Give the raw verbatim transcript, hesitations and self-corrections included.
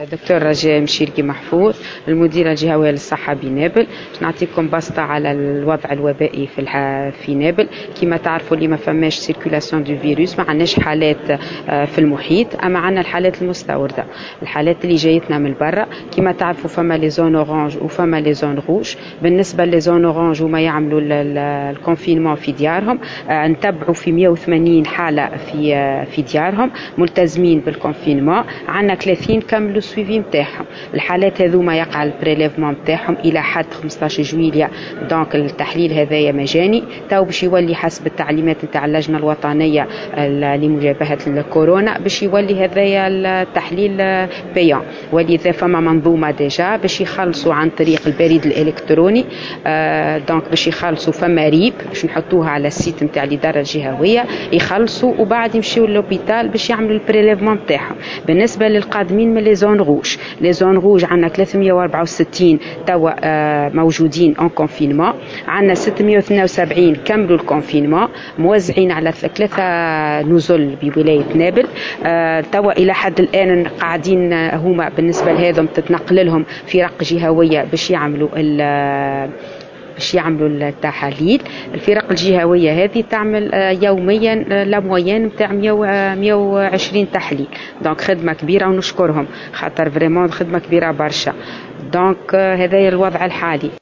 دكتور رجاء مشيركي محفوظ، المديرة الجهوية للصحة بنابل. باش نعطيكم بسطة على الوضع الوبائي في في نابل. كما تعرفوا اللي ما فماش سيركولاسيون دو فيروس، ما عندناش حالات في المحيط، اما عندنا الحالات المستوردة، الحالات اللي جايتنا من برا. كما تعرفوا فما لي زون اورانج وفما لي زون روج. بالنسبة لي زون اورانج وما يعملوا الكونفينمون في ديارهم، نتبعوا في مئة وثمانين حالة في في ديارهم ملتزمين بالكونفينمون. عندنا ثلاثين كملوا السويفي نتاعهم. الحالات هذوما يقع البريليفمون نتاعهم الى حد خمسطاش جويلية. دونك التحليل هذايا مجاني، تو باش يولي حسب التعليمات نتاع اللجنة الوطنية لمجابهة الكورونا، باش يولي هذايا التحليل بيان. ولذا فما منظومة ديجا باش يخلصوا عن طريق البريد الالكتروني. آه دونك باش يخلصوا فما ريب باش نحطوها على السيت نتاع الإدارة الجهوية، يخلصوا وبعد يمشيوا للوبيتال باش يعملوا البريليفمون نتاعهم. بالنسبة للقادمين من لي زون روج، لي زون روج عندنا ثلاثمئة وأربعة وستين توا آه موجودين اون كونفينمون. عندنا ستمئة واثنين وسبعين كملوا الكونفينمون، موزعين على ثلاثة نزل بولاية نابل. آه توا إلى حد الآن قاعدين هما بالنسبة لهذم تتنقل لهم فرق جهوية باش يعملوا باش يعملوا التحاليل. الفرق الجهوية هذه تعمل يوميا لموين نتاع مئة وعشرين تحليل. دونك خدمة كبيرة ونشكرهم، خاطر فريمون خدمة كبيرة برشا. دونك هذا الوضع الحالي.